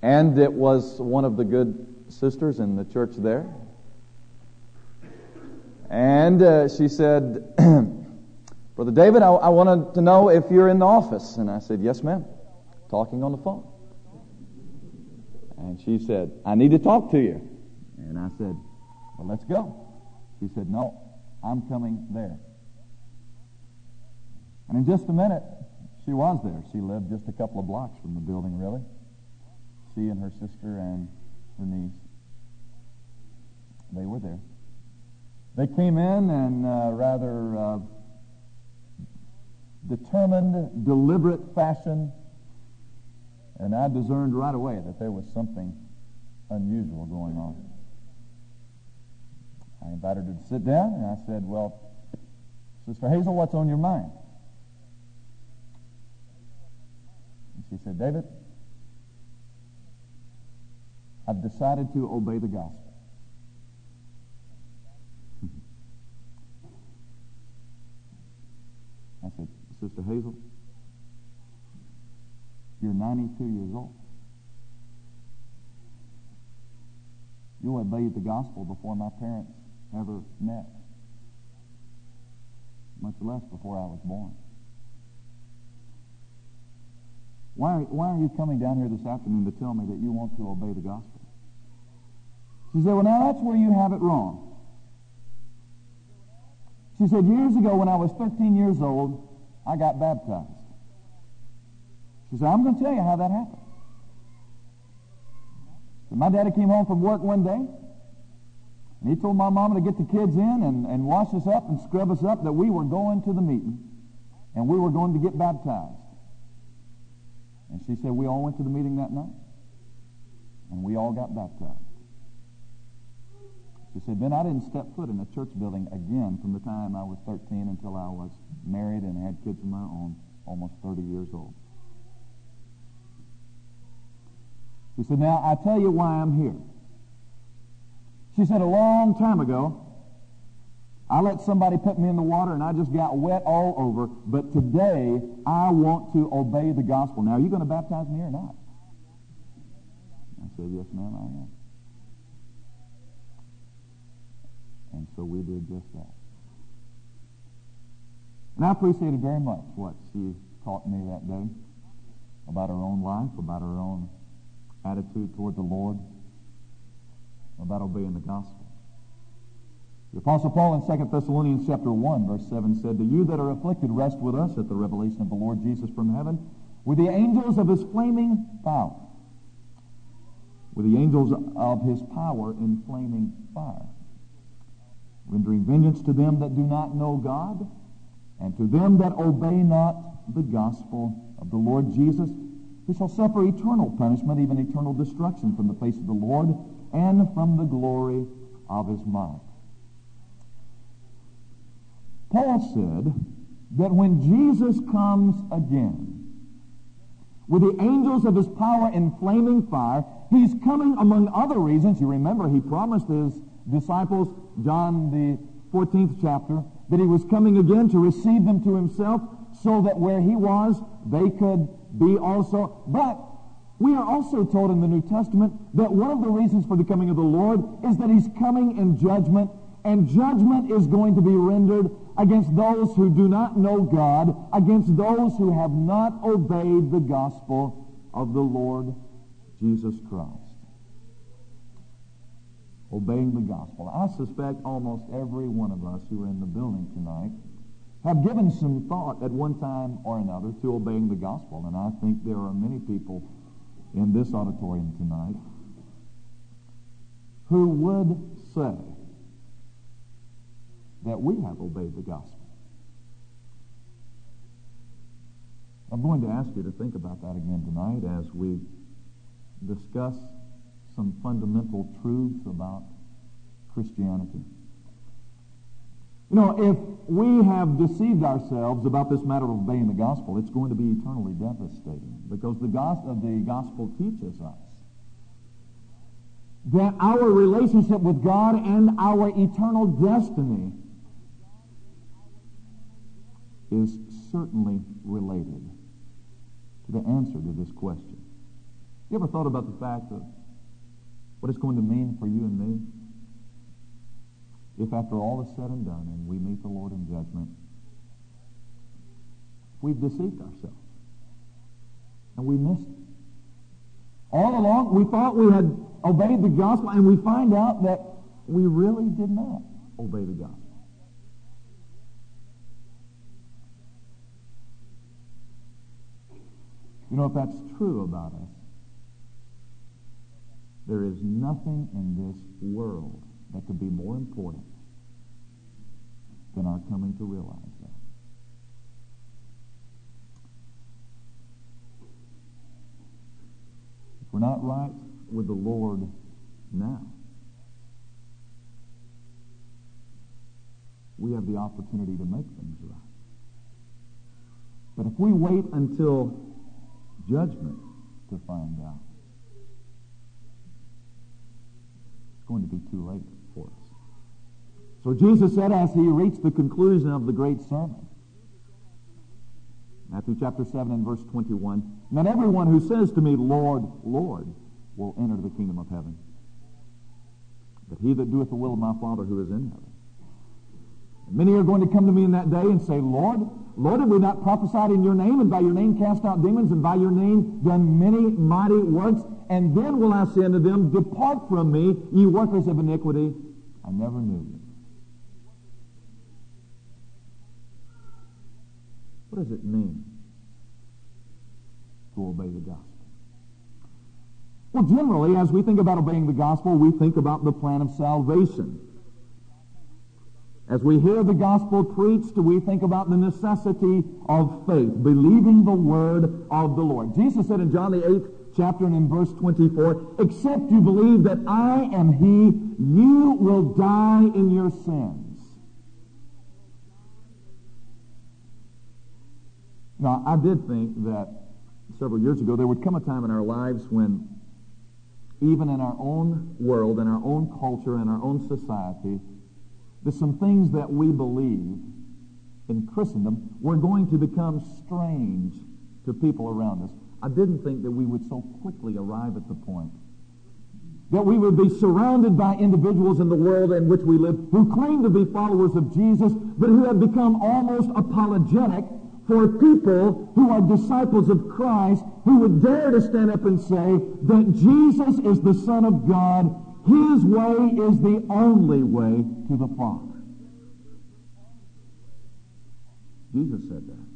And it was one of the good sisters in the church there. And she said, Brother David, I wanted to know if you're in the office. And I said, yes, ma'am. Talking on the phone. And she said, I need to talk to you. And I said, well, let's go. She said, no, I'm coming there. And in just a minute, she was there. She lived just a couple of blocks from the building, really. She and her sister and her niece, they were there. They came in rather determined, deliberate fashion, and I discerned right away that there was something unusual going on. I invited her to sit down, and I said, well, Sister Hazel, what's on your mind? And she said, David, I've decided to obey the gospel. I said, Sister Hazel, you're 92 years old. You obeyed the gospel before my parents ever met, much less before I was born. Why are you coming down here this afternoon to tell me that you want to obey the gospel? She said, well, now that's where you have it wrong. She said, years ago when I was 13 years old, I got baptized. She said, I'm going to tell you how that happened. So my daddy came home from work one day, and he told my mama to get the kids in and wash us up and scrub us up, that we were going to the meeting, and we were going to get baptized. And she said, we all went to the meeting that night, and we all got baptized. She said, then I didn't step foot in a church building again from the time I was 13 until I was married and had kids of my own, almost 30 years old. She said, now I tell you why I'm here. She said, a long time ago, I let somebody put me in the water and I just got wet all over, but today I want to obey the gospel. Now, are you going to baptize me or not? I said, yes, ma'am, I am. And so we did just that. And I appreciated very much what she taught me that day about her own life, about her own attitude toward the Lord, about obeying the gospel. The Apostle Paul in 2 Thessalonians chapter 1, verse 7 said, "To you that are afflicted, rest with us at the revelation of the Lord Jesus from heaven, with the angels of his flaming power." With the angels of his power in flaming fire, rendering vengeance to them that do not know God, and to them that obey not the gospel of the Lord Jesus, who shall suffer eternal punishment, even eternal destruction from the face of the Lord, and from the glory of his might. Paul said that when Jesus comes again, with the angels of his power in flaming fire, he's coming among other reasons. You remember, he promised his disciples, John the 14th chapter, that he was coming again to receive them to himself, so that where he was, they could be also. But we are also told in the New Testament that one of the reasons for the coming of the Lord is that he's coming in judgment, and judgment is going to be rendered against those who do not know God, against those who have not obeyed the gospel of the Lord Jesus Christ. Obeying the gospel. I suspect almost every one of us who are in the building tonight have given some thought at one time or another to obeying the gospel. And I think there are many people in this auditorium tonight who would say that we have obeyed the gospel. I'm going to ask you to think about that again tonight as we discuss some fundamental truths about Christianity. You know, if we have deceived ourselves about this matter of obeying the gospel, it's going to be eternally devastating, because the gospel teaches us that our relationship with God and our eternal destiny is certainly related to the answer to this question. You ever thought about the fact of what it's going to mean for you and me if after all is said and done and we meet the Lord in judgment, we've deceived ourselves and we missed it? All along, we thought we had obeyed the gospel, and we find out that we really did not obey the gospel. You know, if that's true about us, there is nothing in this world that could be more important than our coming to realize that. If we're not right with the Lord now, we have the opportunity to make things right. But if we wait until judgment to find out, it's going to be too late for us. So Jesus said as he reached the conclusion of the great sermon, Matthew chapter 7 and verse 21, "Not everyone who says to me, Lord, Lord, will enter the kingdom of heaven, but he that doeth the will of my Father who is in heaven. And many are going to come to me in that day and say, Lord, Lord, have we not prophesied in your name, and by your name cast out demons, and by your name done many mighty works? And then will I say unto them, Depart from me, ye workers of iniquity, I never knew you." What does it mean to obey the gospel? Well, generally, as we think about obeying the gospel, we think about the plan of salvation. As we hear the gospel preached, we think about the necessity of faith, believing the word of the Lord. Jesus said in John the 8th chapter and in verse 24, "Except you believe that I am he, you will die in your sins." Now, I did think that several years ago there would come a time in our lives when even in our own world, in our own culture, in our own society, there's some things that we believe in Christendom were going to become strange to people around us. I didn't think that we would so quickly arrive at the point that we would be surrounded by individuals in the world in which we live who claim to be followers of Jesus, but who have become almost apologetic for people who are disciples of Christ, who would dare to stand up and say that Jesus is the Son of God. His way is the only way to the Father. Jesus said that.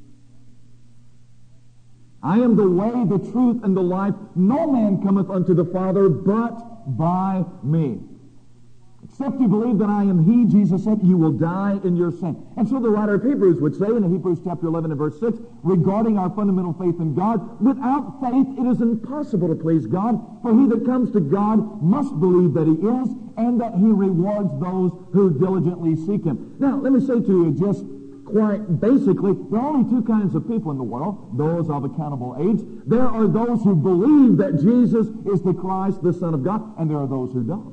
"I am the way, the truth, and the life. No man cometh unto the Father but by me. Except you believe that I am he," Jesus said, "you will die in your sin." And so the writer of Hebrews would say in Hebrews chapter 11 and verse 6, regarding our fundamental faith in God, "Without faith it is impossible to please God, for he that comes to God must believe that he is, and that he rewards those who diligently seek him." Now, let me say to you just quite basically, there are only two kinds of people in the world, those of accountable age. There are those who believe that Jesus is the Christ, the Son of God, and there are those who don't.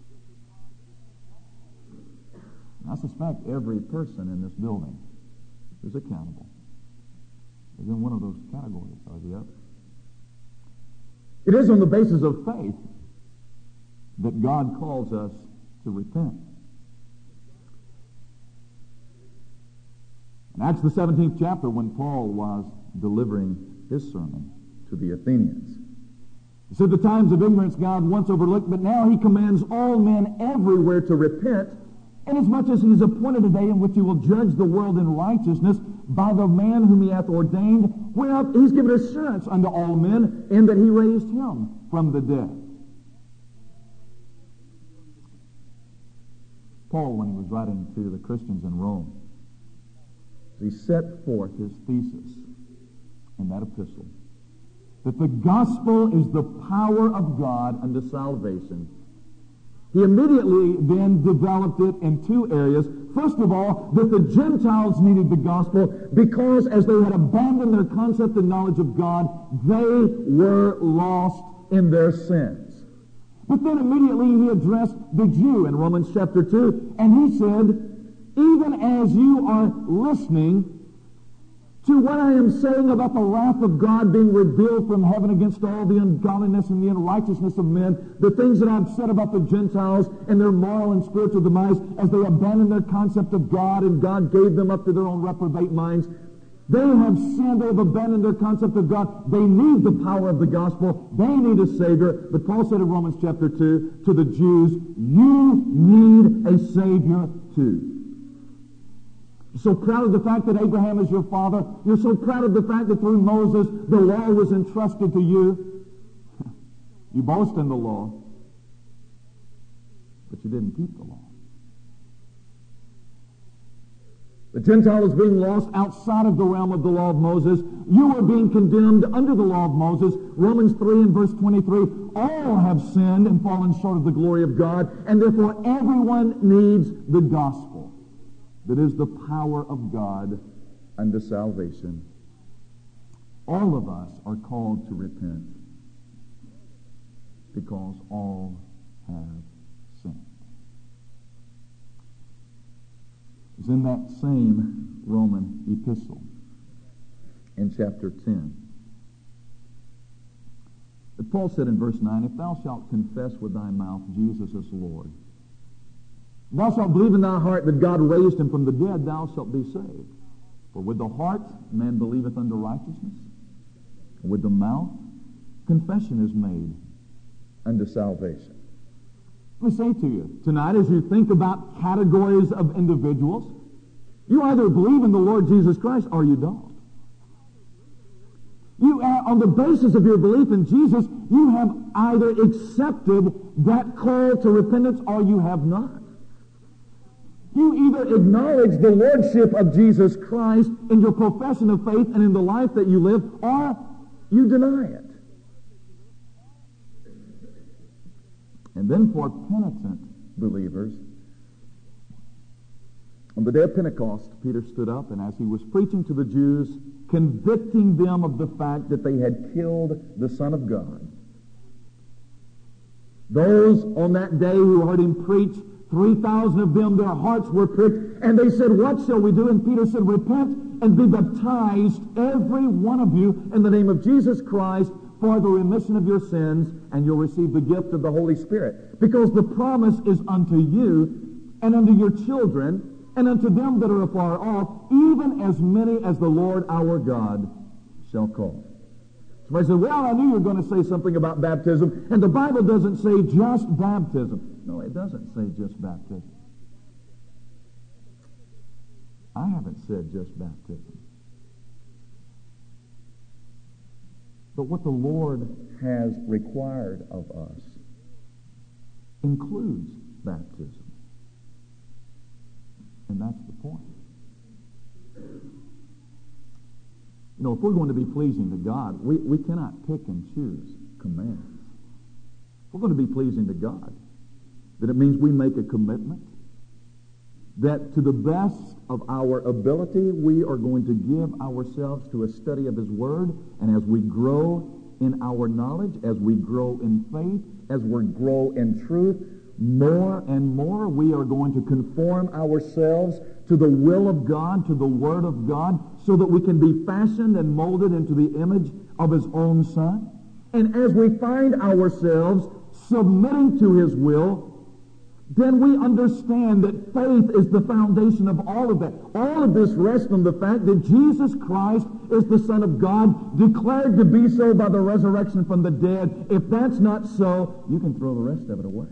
I suspect every person in this building is accountable, is in one of those categories or the other. It is on the basis of faith that God calls us to repent. In Acts the 17th chapter, when Paul was delivering his sermon to the Athenians, he said, "The times of ignorance God once overlooked, but now he commands all men everywhere to repent, inasmuch as he has appointed a day in which he will judge the world in righteousness by the man whom he hath ordained, whereof he's given assurance unto all men, in that he raised him from the dead." Paul, when he was writing to the Christians in Rome, he set forth his thesis in that epistle, that the gospel is the power of God unto salvation. He immediately then developed it in two areas. First of all, that the Gentiles needed the gospel because as they had abandoned their concept and knowledge of God, they were lost in their sins. But then immediately he addressed the Jew in Romans chapter 2, and he said, "Even as you are listening to what I am saying about the wrath of God being revealed from heaven against all the ungodliness and the unrighteousness of men, the things that I've said about the Gentiles and their moral and spiritual demise as they abandoned their concept of God and God gave them up to their own reprobate minds. They have sinned. They have abandoned their concept of God. They need the power of the gospel. They need a Savior. But Paul said in Romans chapter 2 to the Jews, you need a Savior too. You're so proud of the fact that Abraham is your father. You're so proud of the fact that through Moses the law was entrusted to you. You boast in the law, but you didn't keep the law. The Gentile is being lost outside of the realm of the law of Moses. You are being condemned under the law of Moses. Romans 3 and verse 23, all have sinned and fallen short of the glory of God, and therefore everyone needs the gospel. That is the power of God unto salvation. All of us are called to repent because all have sinned. It's in that same Roman epistle in chapter 10 that Paul said in verse 9, if thou shalt confess with thy mouth Jesus is Lord, thou shalt believe in thy heart that God raised him from the dead, thou shalt be saved. For with the heart man believeth unto righteousness, and with the mouth confession is made unto salvation. Let me say to you, tonight as you think about categories of individuals, you either believe in the Lord Jesus Christ or you don't. You, on the basis of your belief in Jesus, you have either accepted that call to repentance or you have not. You either acknowledge the lordship of Jesus Christ in your profession of faith and in the life that you live, or you deny it. And then for penitent believers, on the day of Pentecost, Peter stood up, and as he was preaching to the Jews, convicting them of the fact that they had killed the Son of God, those on that day who heard him preach, 3,000 of them, their hearts were pricked, and they said, what shall we do? And Peter said, repent and be baptized, every one of you, in the name of Jesus Christ, for the remission of your sins, and you'll receive the gift of the Holy Spirit. Because the promise is unto you, and unto your children, and unto them that are afar off, even as many as the Lord our God shall call. Somebody said, well, I knew you were going to say something about baptism, and the Bible doesn't say just baptism. No, it doesn't say just baptism. I haven't said just baptism. But what the Lord has required of us includes baptism. And that's the point. You know, if we're going to be pleasing to God, we cannot pick and choose commands. If we're going to be pleasing to God, then it means we make a commitment that to the best of our ability, we are going to give ourselves to a study of His Word, and as we grow in our knowledge, as we grow in faith, as we grow in truth, more and more we are going to conform ourselves to the will of God, to the Word of God, so that we can be fashioned and molded into the image of His own Son. And as we find ourselves submitting to His will, then we understand that faith is the foundation of all of that. All of this rests on the fact that Jesus Christ is the Son of God, declared to be so by the resurrection from the dead. If that's not so, you can throw the rest of it away.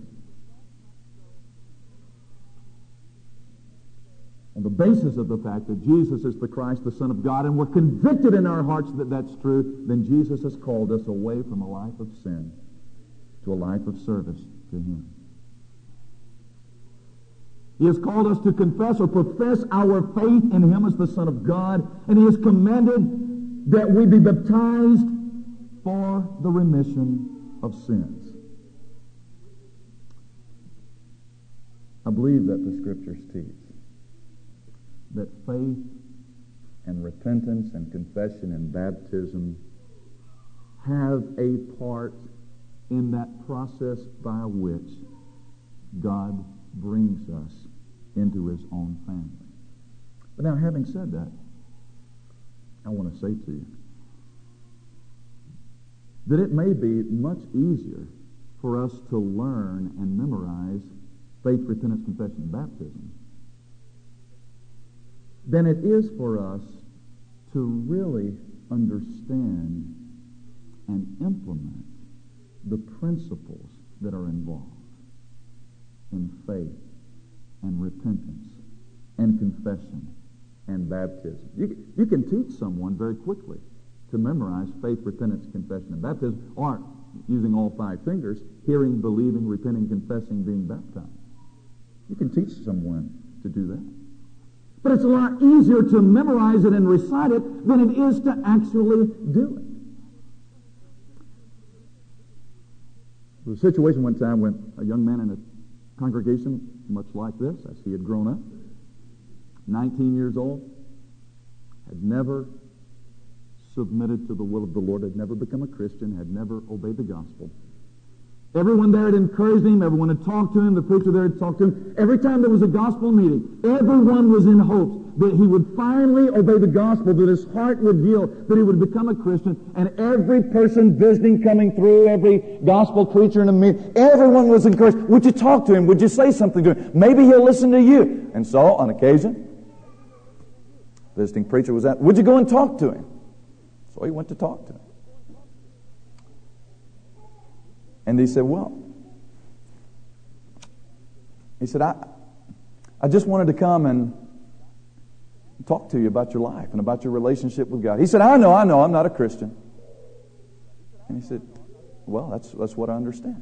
On the basis of the fact that Jesus is the Christ, the Son of God, and we're convicted in our hearts that that's true, then Jesus has called us away from a life of sin to a life of service to Him. He has called us to confess or profess our faith in Him as the Son of God, and He has commanded that we be baptized for the remission of sins. I believe that the Scriptures teach that faith and repentance and confession and baptism have a part in that process by which God brings us into His own family. But now, having said that, I want to say to you that it may be much easier for us to learn and memorize faith, repentance, confession, and baptism than it is for us to really understand and implement the principles that are involved in faith and repentance and confession and baptism. You can teach someone very quickly to memorize faith, repentance, confession, and baptism, or, using all 5 fingers, hearing, believing, repenting, confessing, being baptized. You can teach someone to do that. But it's a lot easier to memorize it and recite it than it is to actually do it. There was a situation one time when a young man in a congregation much like this, as he had grown up, 19 years old, had never submitted to the will of the Lord, had never become a Christian, had never obeyed the gospel. Everyone there had encouraged him. Everyone had talked to him. The preacher there had talked to him. Every time there was a gospel meeting, everyone was in hopes that he would finally obey the gospel, that his heart would yield, that he would become a Christian. And every person visiting, coming through, every gospel preacher in a meeting, everyone was encouraged. Would you talk to him? Would you say something to him? Maybe he'll listen to you. And so, on occasion, visiting preacher was at, would you go and talk to him? So he went to talk to him. And he said, I just wanted to come and talk to you about your life and about your relationship with God. He said, I know, I'm not a Christian. And he said, well, that's what I understand.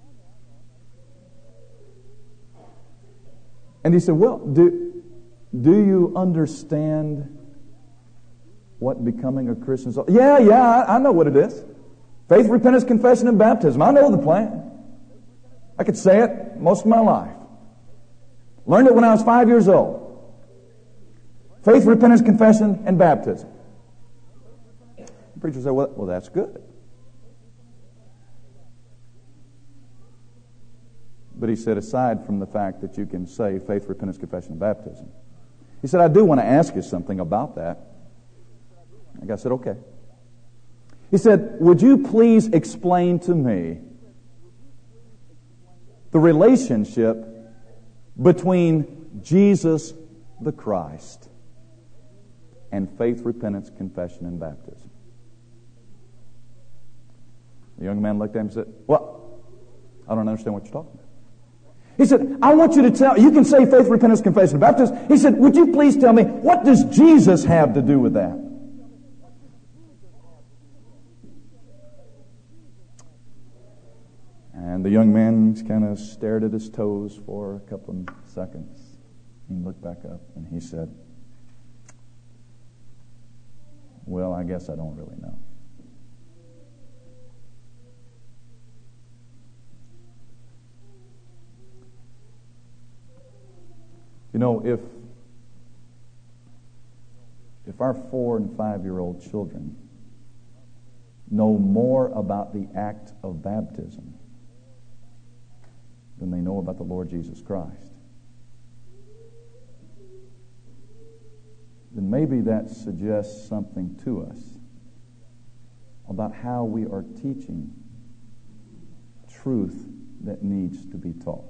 And he said, well, do you understand what becoming a Christian is? Yeah, I know what it is. Faith, repentance, confession, and baptism. I know the plan. I could say it most of my life. Learned it when I was 5 years old. Faith, repentance, confession, and baptism. The preacher said, well, that's good. But he said, aside from the fact that you can say faith, repentance, confession, and baptism, he said, I do want to ask you something about that. I said, okay. He said, would you please explain to me the relationship between Jesus the Christ and faith, repentance, confession, and baptism? The young man looked at him and said, well, I don't understand what you're talking about. He said, I want you to tell, you can say faith, repentance, confession, and baptism. He said, would you please tell me, what does Jesus have to do with that? And the young man kind of stared at his toes for a couple of seconds. He looked back up and he said, well, I guess I don't really know. You know, if our 4 and 5-year-old children know more about the act of baptism than they know about the Lord Jesus Christ, then maybe that suggests something to us about how we are teaching truth that needs to be taught.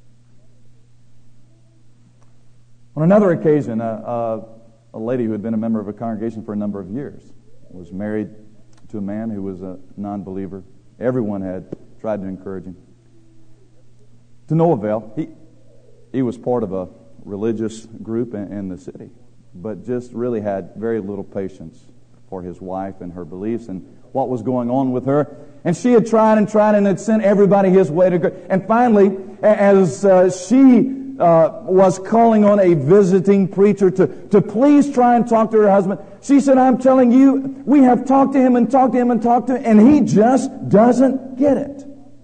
On another occasion, a lady who had been a member of a congregation for a number of years was married to a man who was a non-believer. Everyone had tried to encourage him. To no avail. He was part of a religious group in the city, but just really had very little patience for his wife and her beliefs and what was going on with her. And she had tried and had sent everybody his way to go. And finally, as she was calling on a visiting preacher to please try and talk to her husband, she said, I'm telling you, we have talked to him and talked to him and talked to him, and he just doesn't get it.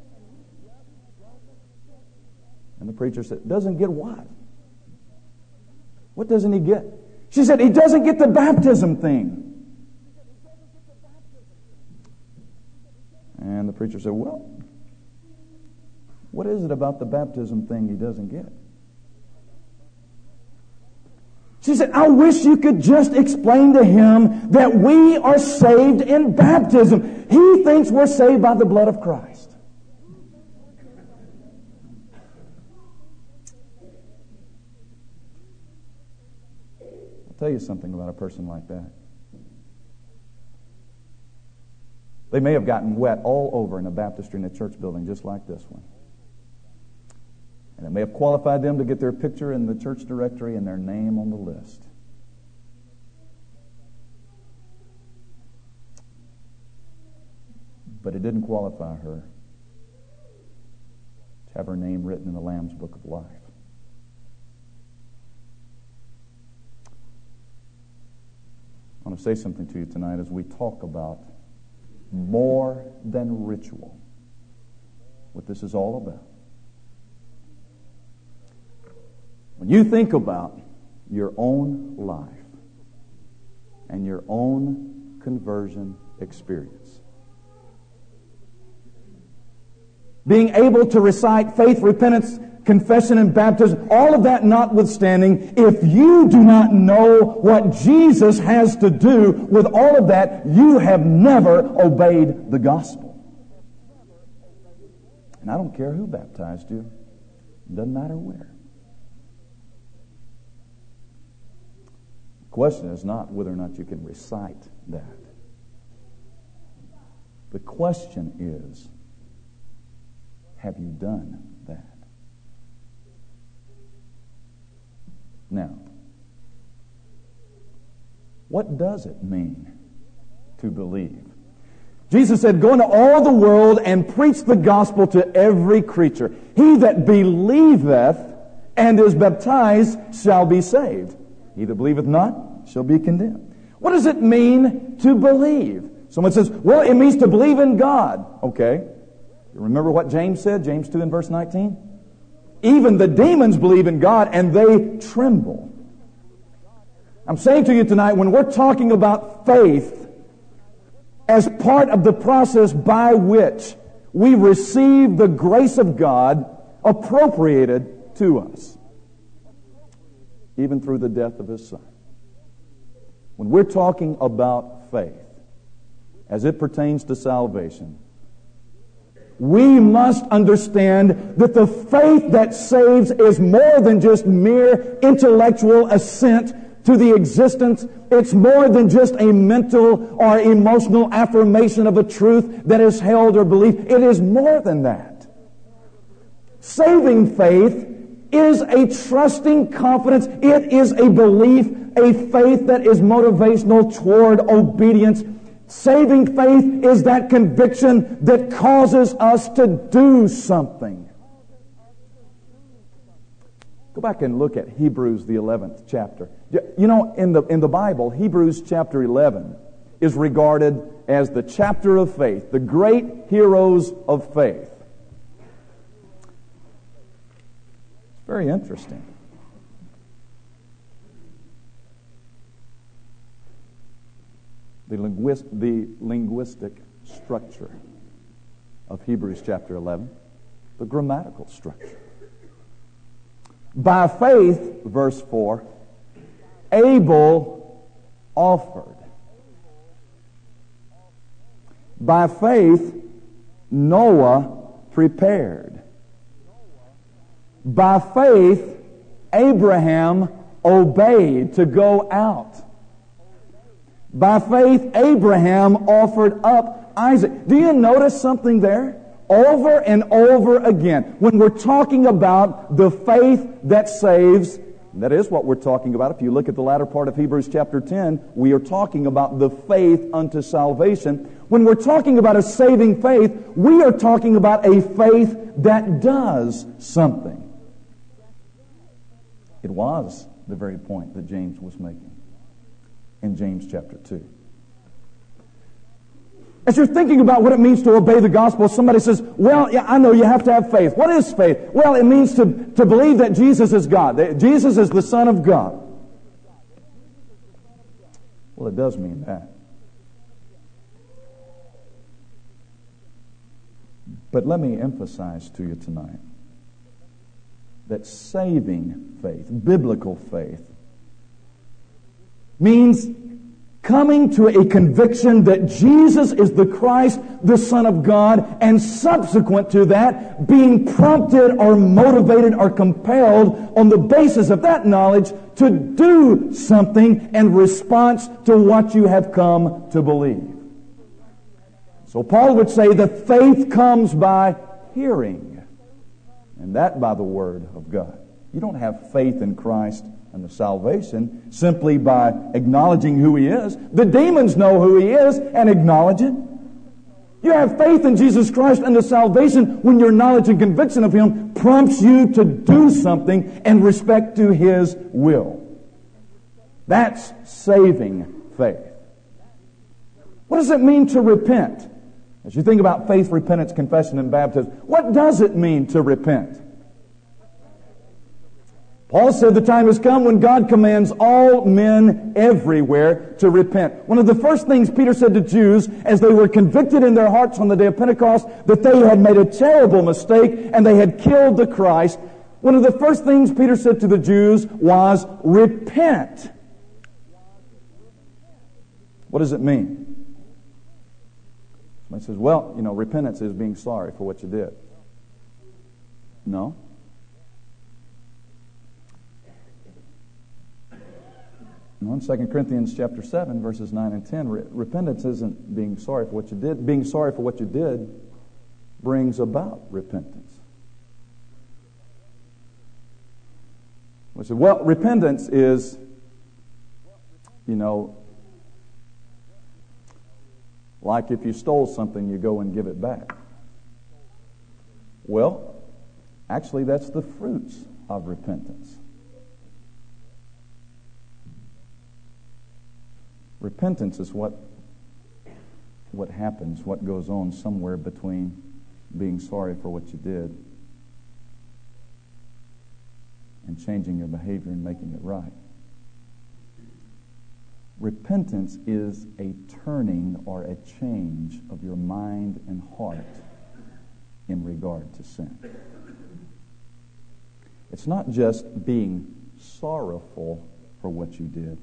And the preacher said, doesn't get what? What doesn't he get? She said, he doesn't get the baptism thing. And the preacher said, well, what is it about the baptism thing he doesn't get? She said, I wish you could just explain to him that we are saved in baptism. He thinks we're saved by the blood of Christ. I'll tell you something about a person like that. They may have gotten wet all over in a baptistry in a church building just like this one. And it may have qualified them to get their picture in the church directory and their name on the list. But it didn't qualify her to have her name written in the Lamb's Book of Life. I want to say something to you tonight as we talk about more than ritual, what this is all about. When you think about your own life and your own conversion experience, being able to recite faith, repentance, confession, and baptism, all of that notwithstanding, if you do not know what Jesus has to do with all of that, you have never obeyed the gospel. And I don't care who baptized you. It doesn't matter where. The question is not whether or not you can recite that. The question is, have you done that? Now, what does it mean to believe? Jesus said, go into all the world and preach the gospel to every creature. He that believeth and is baptized shall be saved. He that believeth not shall be condemned. What does it mean to believe? Someone says, well, it means to believe in God. Okay. Remember what James said? James 2 and verse 19? Even the demons believe in God and they tremble. I'm saying to you tonight, when we're talking about faith as part of the process by which we receive the grace of God appropriated to us, even through the death of His Son. When we're talking about faith as it pertains to salvation, we must understand that the faith that saves is more than just mere intellectual assent to the existence. It's more than just a mental or emotional affirmation of a truth that is held or believed. It is more than that. Saving faith is a trusting confidence. It is a belief, a faith that is motivational toward obedience. Saving faith is that conviction that causes us to do something. Go back and look at Hebrews, the 11th chapter. You know, in the Bible, Hebrews chapter 11 is regarded as the chapter of faith, the great heroes of faith. It's very interesting. The linguistic structure of Hebrews chapter 11, the grammatical structure. By faith, verse 4, Abel offered. By faith, Noah prepared. By faith, Abraham obeyed to go out. By faith, Abraham offered up Isaac. Do you notice something there? Over and over again. When we're talking about the faith that saves, that is what we're talking about. If you look at the latter part of Hebrews chapter 10, we are talking about the faith unto salvation. When we're talking about a saving faith, we are talking about a faith that does something. It was the very point that James was making in James chapter 2. As you're thinking about what it means to obey the gospel, somebody says, well, yeah, I know you have to have faith. What is faith? Well, it means to believe that Jesus is God, that Jesus is the Son of God. Well, it does mean that. But let me emphasize to you tonight that saving faith, biblical faith, means coming to a conviction that Jesus is the Christ, the Son of God, and subsequent to that, being prompted or motivated or compelled on the basis of that knowledge to do something in response to what you have come to believe. So Paul would say that faith comes by hearing, and that by the Word of God. You don't have faith in Christ and the salvation simply by acknowledging who He is. The demons know who He is and acknowledge it. You have faith in Jesus Christ and the salvation when your knowledge and conviction of Him prompts you to do something in respect to His will. That's saving faith. What does it mean to repent? As you think about faith, repentance, confession, and baptism, what does it mean to repent? Paul said the time has come when God commands all men everywhere to repent. One of the first things Peter said to Jews as they were convicted in their hearts on the day of Pentecost that they had made a terrible mistake and they had killed the Christ, one of the first things Peter said to the Jews was, repent. What does it mean? Somebody says, well, repentance is being sorry for what you did. No. In 2 Corinthians chapter 7, verses 9 and 10, repentance isn't being sorry for what you did. Being sorry for what you did brings about repentance. We said, well, repentance is, like if you stole something, you go and give it back. Well, actually, that's the fruits of repentance. Repentance is what happens, what goes on somewhere between being sorry for what you did and changing your behavior and making it right. Repentance is a turning or a change of your mind and heart in regard to sin. It's not just being sorrowful for what you did.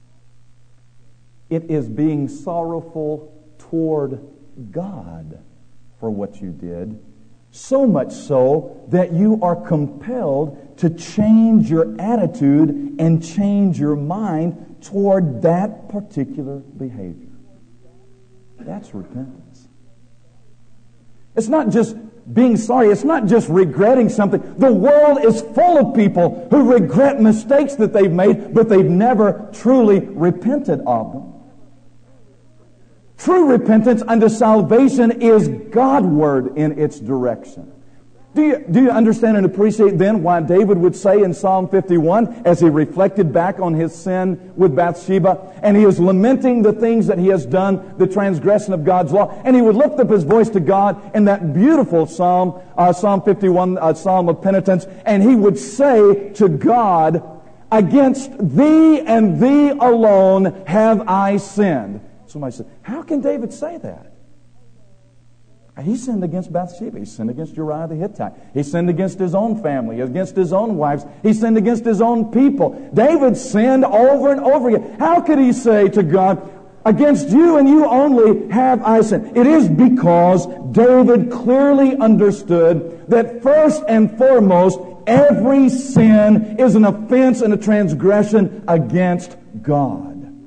It is being sorrowful toward God for what you did, so much so that you are compelled to change your attitude and change your mind toward that particular behavior. That's repentance. It's not just being sorry. It's not just regretting something. The world is full of people who regret mistakes that they've made, but they've never truly repented of them. True repentance unto salvation is Godward in its direction. Do you understand and appreciate then why David would say in Psalm 51, as he reflected back on his sin with Bathsheba, and he is lamenting the things that he has done, the transgression of God's law, and he would lift up his voice to God in that beautiful psalm, Psalm 51, Psalm of penitence, and he would say to God, against thee and thee alone have I sinned. Somebody said, how can David say that? He sinned against Bathsheba. He sinned against Uriah the Hittite. He sinned against his own family, against his own wives. He sinned against his own people. David sinned over and over again. How could he say to God, against you and you only have I sinned? It is because David clearly understood that first and foremost, every sin is an offense and a transgression against God.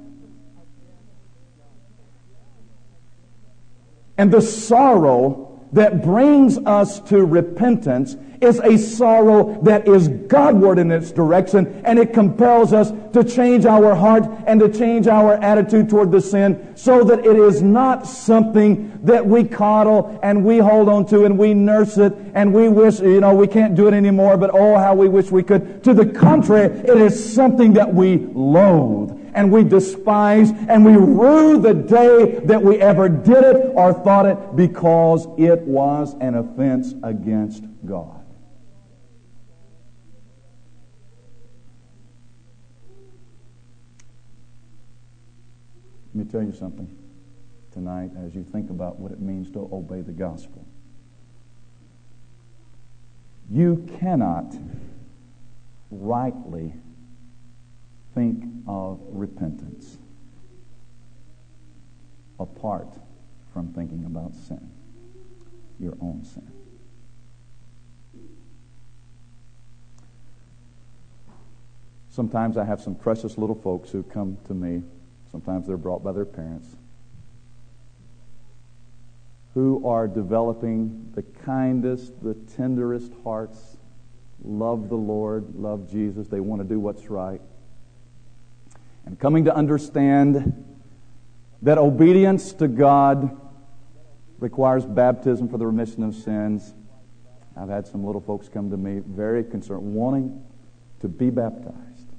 And the sorrow that brings us to repentance is a sorrow that is Godward in its direction, and it compels us to change our heart and to change our attitude toward the sin so that it is not something that we coddle and we hold on to and we nurse it and we wish, we can't do it anymore, but oh, how we wish we could. To the contrary, it is something that we loathe and we despise, and we rue the day that we ever did it or thought it, because it was an offense against God. Let me tell you something tonight as you think about what it means to obey the gospel. You cannot rightly think of repentance apart from thinking about sin, your own sin. Sometimes I have some precious little folks who come to me. Sometimes they're brought by their parents, who are developing the kindest, the tenderest hearts, love the Lord, love Jesus. They want to do what's right. And coming to understand that obedience to God requires baptism for the remission of sins. I've had some little folks come to me very concerned, wanting to be baptized.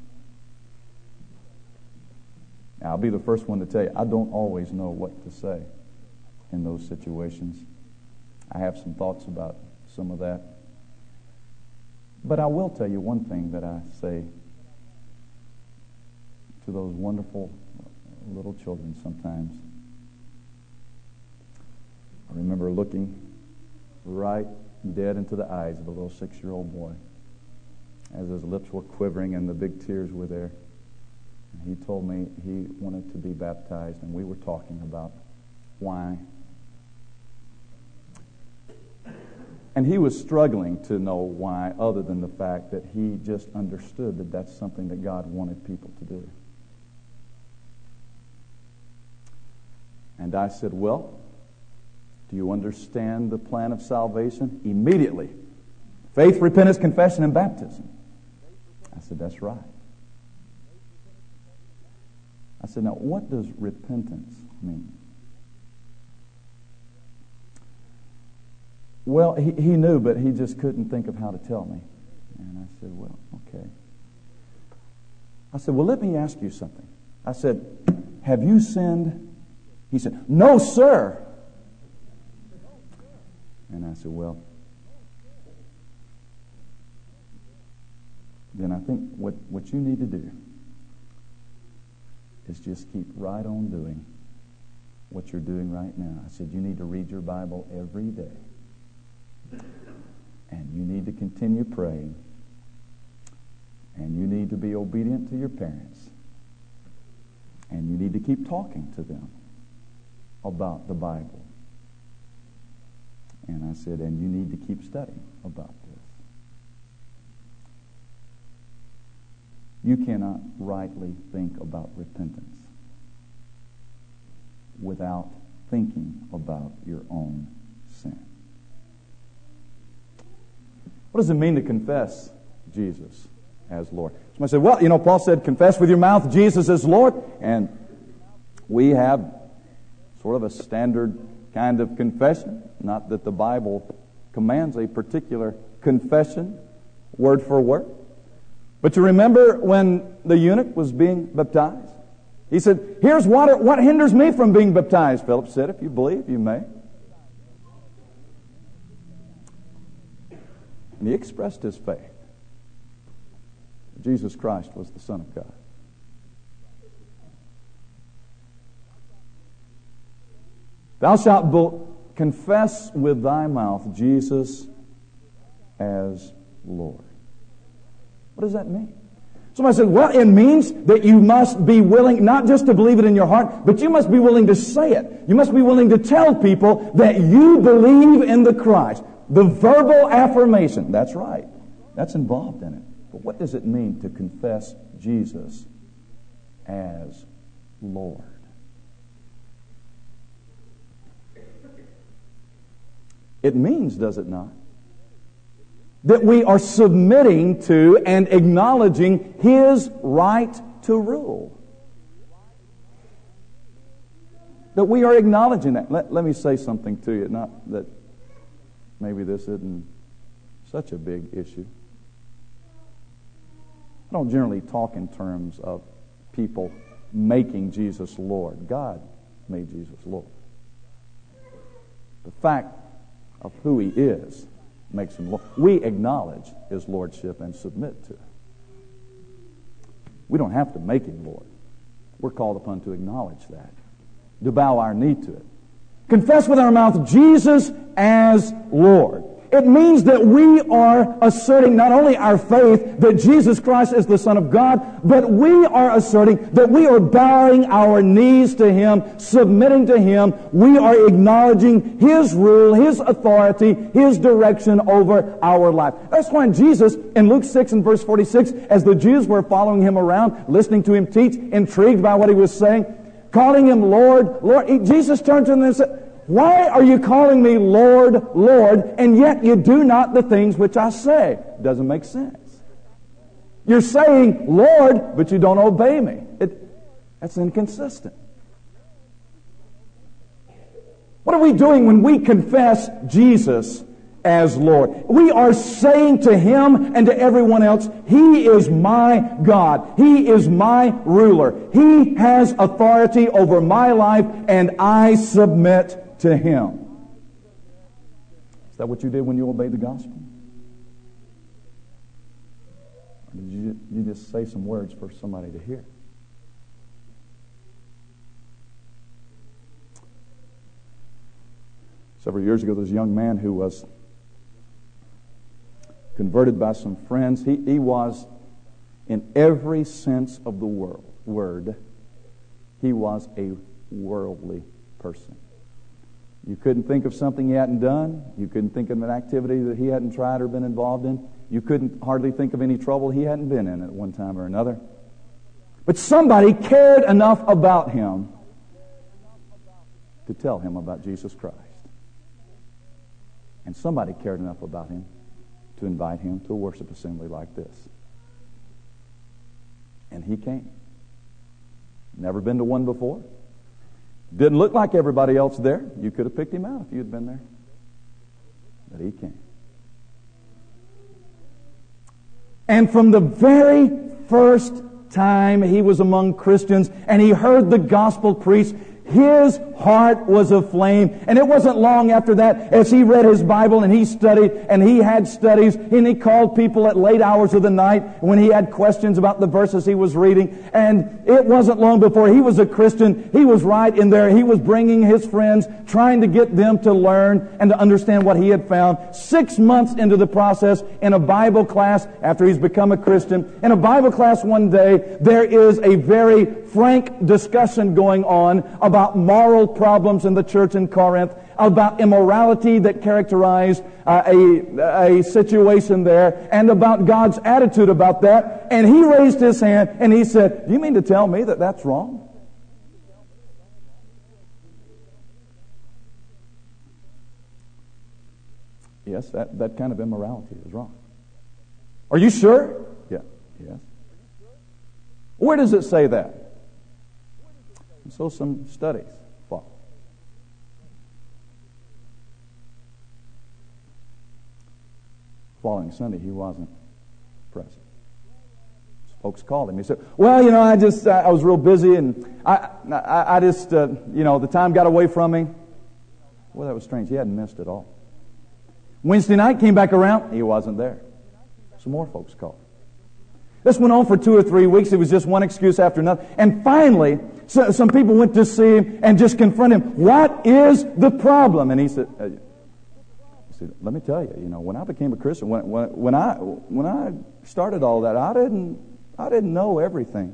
Now, I'll be the first one to tell you, I don't always know what to say in those situations. I have some thoughts about some of that. But I will tell you one thing that I say to those wonderful little children sometimes. I remember looking right dead into the eyes of a little 6-year-old boy as his lips were quivering and the big tears were there. And he told me he wanted to be baptized, and we were talking about why. And he was struggling to know why, other than the fact that he just understood that that's something that God wanted people to do. And I said, well, do you understand the plan of salvation? Immediately. Faith, repentance, confession, and baptism. I said, that's right. I said, now what does repentance mean? Well, he knew, but he just couldn't think of how to tell me. And I said, well, okay. I said, well, let me ask you something. I said, have you sinned? He said, no, sir. And I said, well, then I think what you need to do is just keep right on doing what you're doing right now. I said, you need to read your Bible every day. And you need to continue praying. And you need to be obedient to your parents. And you need to keep talking to them about the Bible. And I said, and you need to keep studying about this. You cannot rightly think about repentance without thinking about your own sin. What does it mean to confess Jesus as Lord? Somebody said, well, Paul said, confess with your mouth Jesus is Lord. And we have sort of a standard kind of confession. Not that the Bible commands a particular confession, word for word. But you remember when the eunuch was being baptized? He said, here's water. What hinders me from being baptized? Philip said, if you believe, you may. And he expressed his faith. Jesus Christ was the Son of God. Thou shalt confess with thy mouth Jesus as Lord. What does that mean? Somebody said, well, it means that you must be willing not just to believe it in your heart, but you must be willing to say it. You must be willing to tell people that you believe in the Christ. The verbal affirmation. That's right. That's involved in it. But what does it mean to confess Jesus as Lord? It means, does it not, that we are submitting to and acknowledging His right to rule. That we are acknowledging that. Let me say something to you, not that maybe this isn't such a big issue. I don't generally talk in terms of people making Jesus Lord. God made Jesus Lord. The fact of who He is makes Him Lord. We acknowledge His Lordship and submit to it. We don't have to make Him Lord. We're called upon to acknowledge that, to bow our knee to it. Confess with our mouth Jesus as Lord. It means that we are asserting not only our faith that Jesus Christ is the Son of God, but we are asserting that we are bowing our knees to Him, submitting to Him. We are acknowledging His rule, His authority, His direction over our life. That's why Jesus, in Luke 6 and verse 46, as the Jews were following Him around, listening to Him teach, intrigued by what He was saying, calling Him Lord, Lord, Jesus turned to them and said, "Why are you calling me Lord, Lord, and yet you do not the things which I say?" Doesn't make sense. You're saying Lord, but you don't obey me. That's inconsistent. What are we doing when we confess Jesus as Lord? We are saying to Him and to everyone else, He is my God. He is my ruler. He has authority over my life, and I submit to Him. Is that what you did when you obeyed the gospel? Or did you just say some words for somebody to hear? Several years ago, there was a young man who was converted by some friends. He was, in every sense of the word, he was a worldly person. You couldn't think of something he hadn't done. You couldn't think of an activity that he hadn't tried or been involved in. You couldn't hardly think of any trouble he hadn't been in at one time or another. But somebody cared enough about him to tell him about Jesus Christ. And somebody cared enough about him to invite him to a worship assembly like this. And he came. Never been to one before. Didn't look like everybody else there. You could have picked him out if you had been there. But he came. And from the very first time he was among Christians and he heard the gospel preached, his heart was aflame. And it wasn't long after that, as he read his Bible and he studied and he had studies and he called people at late hours of the night when he had questions about the verses he was reading. And it wasn't long before he was a Christian. He was right in there. He was bringing his friends, trying to get them to learn and to understand what he had found. 6 months into the process, in a Bible class, after he's become a Christian, in a Bible class one day, there is a very frank discussion going on about moral problems in the church in Corinth, about immorality that characterized a situation there, and about God's attitude about that. And he raised his hand and he said, "Do you mean to tell me that that's wrong?" Yes, that kind of immorality is wrong. Are you sure? Yeah. Yes. Where does it say that? And so some studies follow. Following Sunday, he wasn't present. Folks called him. He said, "Well, I was real busy, and I just, the time got away from me." Well, that was strange. He hadn't missed it all. Wednesday night came back around. He wasn't there. Some more folks called. This went on for 2 or 3 weeks. It was just one excuse after another. And finally, some people went to see him and just confront him. "What is the problem?" And he said, "Let me tell you, when I became a Christian, when I started all that, I didn't know everything."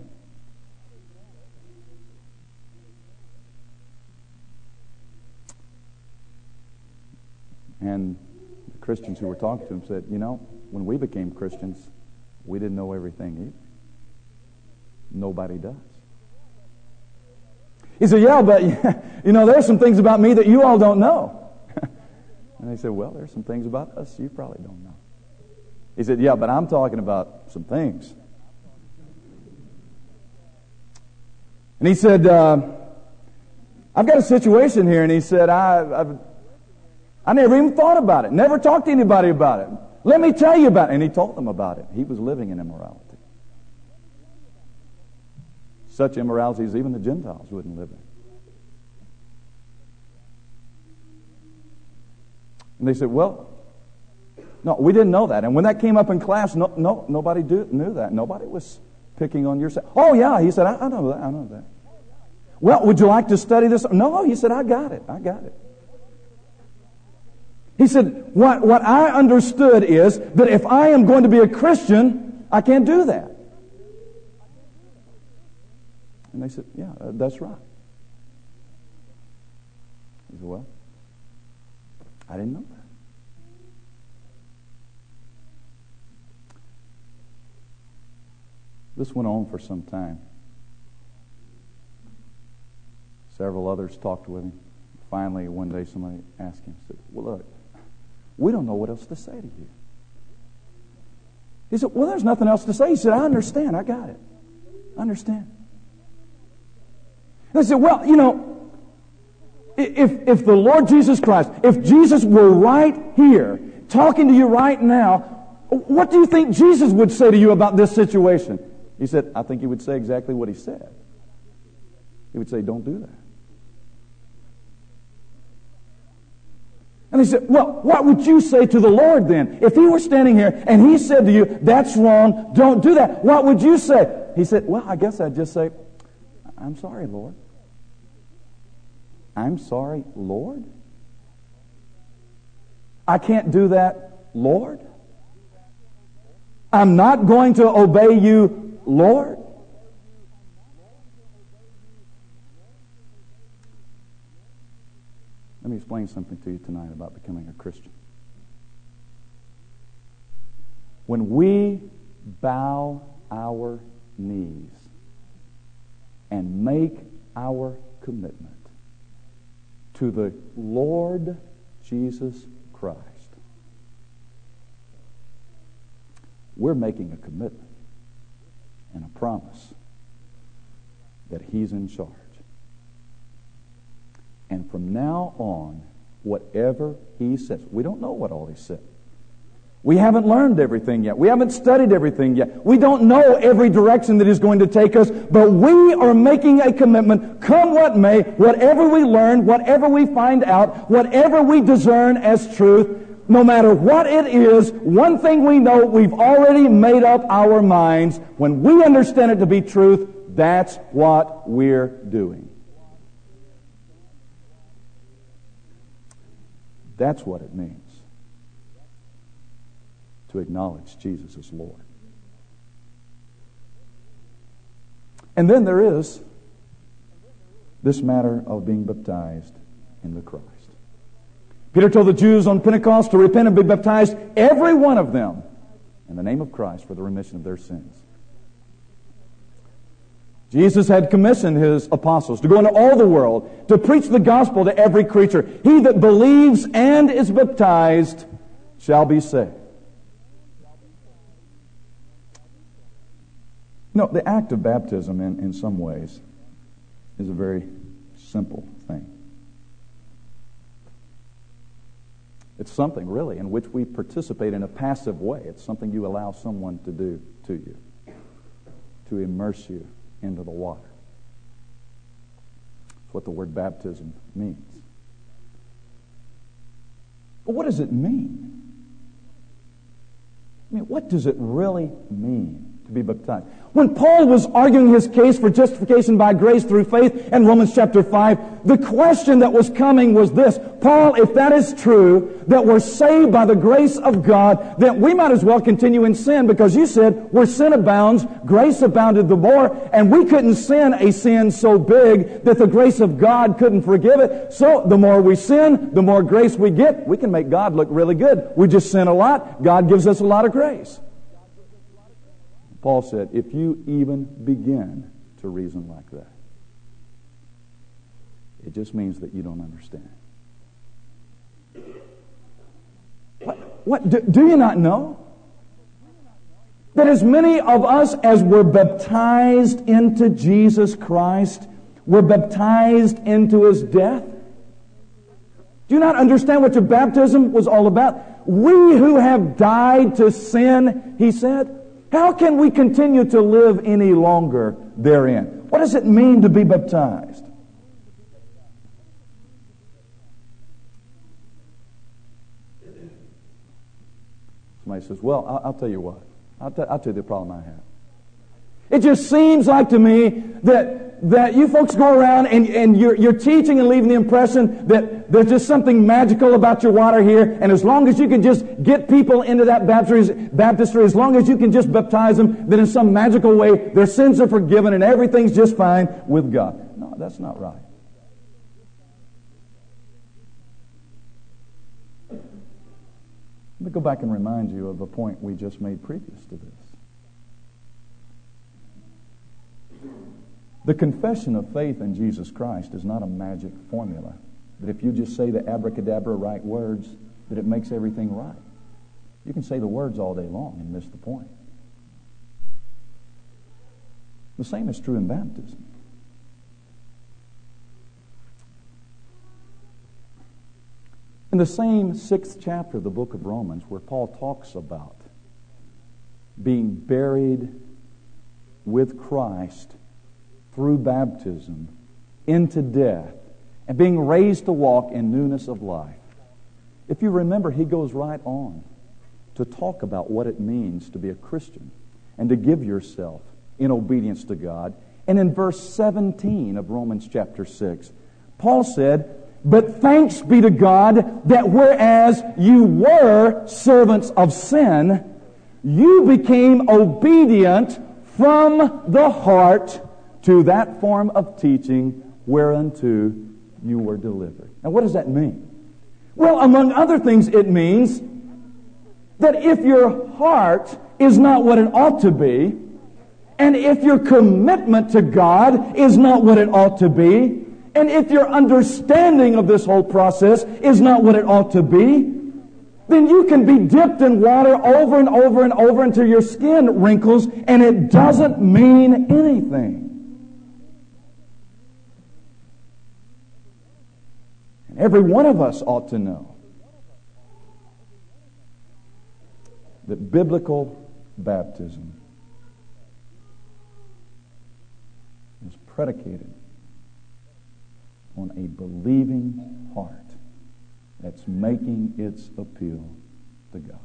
And the Christians who were talking to him said, "When we became Christians, we didn't know everything either. Nobody does." He said, "Yeah, but there's some things about me that you all don't know." And they said, "Well, there's some things about us you probably don't know." He said, "Yeah, but I'm talking about some things." And he said, "I've got a situation here." And he said, I never even thought about it. Never talked to anybody about it. Let me tell you about it. And he told them about it. He was living in immorality. Such immoralities even the Gentiles wouldn't live in. And they said, "Well, no, we didn't know that." And when that came up in class, nobody knew that. Nobody was picking on your side. "Oh, yeah," he said, I know that. I know that." "Well, would you like to study this?" "No," he said, I got it. He said, what I understood is that if I am going to be a Christian, I can't do that. And they said, yeah, that's right. He said, well, I didn't know that. This went on for some time. Several others talked with him. Finally, one day somebody asked him, said, well, look, we don't know what else to say to you. He said, well, there's nothing else to say. He said, I understand. I got it. I understand. And I said, well, you know, if the Lord Jesus Christ, if Jesus were right here, talking to you right now, what do you think Jesus would say to you about this situation? He said, I think he would say exactly what he said. He would say, don't do that. And he said, well, what would you say to the Lord then? If he were standing here and he said to you, that's wrong, don't do that, what would you say? He said, well, I guess I'd just say, I'm sorry, Lord. I'm sorry, Lord? I can't do that, Lord? I'm not going to obey you, Lord? Let me explain something to you tonight about becoming a Christian. When we bow our knees and make our commitment to the Lord Jesus Christ, we're making a commitment and a promise that He's in charge. And from now on, whatever He says, we don't know what all He said. We haven't learned everything yet. We haven't studied everything yet. We don't know every direction that He's going to take us, but we are making a commitment, come what may, whatever we learn, whatever we find out, whatever we discern as truth, no matter what it is, one thing we know, we've already made up our minds. When we understand it to be truth, that's what we're doing. That's what it means to acknowledge Jesus as Lord. And then there is this matter of being baptized in the Christ. Peter told the Jews on Pentecost to repent and be baptized, every one of them, in the name of Christ for the remission of their sins. Jesus had commissioned His apostles to go into all the world, to preach the gospel to every creature. He that believes and is baptized shall be saved. No, the act of baptism in some ways is a very simple thing. It's something really in which we participate in a passive way. It's something you allow someone to do to you, to immerse you into the water. That's what the word baptism means. But what does it mean? I mean, what does it really mean to be baptized? When Paul was arguing his case for justification by grace through faith in Romans chapter 5, the question that was coming was this: Paul, if that is true, that we're saved by the grace of God, then we might as well continue in sin, because you said where sin abounds, grace abounded the more, and we couldn't sin a sin so big that the grace of God couldn't forgive it. So the more we sin, the more grace we get. We can make God look really good. We just sin a lot. God gives us a lot of grace. Paul said, if you even begin to reason like that, it just means that you don't understand. What? Do you not know that as many of us as were baptized into Jesus Christ were baptized into His death? Do you not understand what your baptism was all about? We who have died to sin, he said, how can we continue to live any longer therein? What does it mean to be baptized? Somebody says, well, I'll tell you what. I'll tell you the problem I have. It just seems like to me that you folks go around and you're teaching and leaving the impression that there's just something magical about your water here, and as long as you can just get people into that baptistry, as long as you can just baptize them, then in some magical way their sins are forgiven and everything's just fine with God. No, that's not right. Let me go back and remind you of a point we just made previous to this. The confession of faith in Jesus Christ is not a magic formula that if you just say the abracadabra right words, that it makes everything right. You can say the words all day long and miss the point. The same is true in baptism. In the same 6th chapter of the book of Romans, where Paul talks about being buried with Christ through baptism into death and being raised to walk in newness of life. If you remember, he goes right on to talk about what it means to be a Christian and to give yourself in obedience to God. And in verse 17 of Romans chapter 6, Paul said, "But thanks be to God that whereas you were servants of sin, you became obedient from the heart to that form of teaching whereunto you were delivered." Now, what does that mean? Well, among other things, it means that if your heart is not what it ought to be, and if your commitment to God is not what it ought to be, and if your understanding of this whole process is not what it ought to be, then you can be dipped in water over and over and over until your skin wrinkles, and it doesn't mean anything. And every one of us ought to know that biblical baptism is predicated on a believing heart that's making its appeal to God.